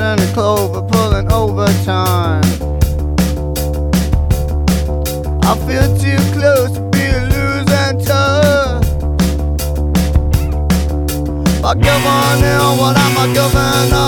and a clover pulling overtime. I feel too close to be losing touch. But governor, what am I governor?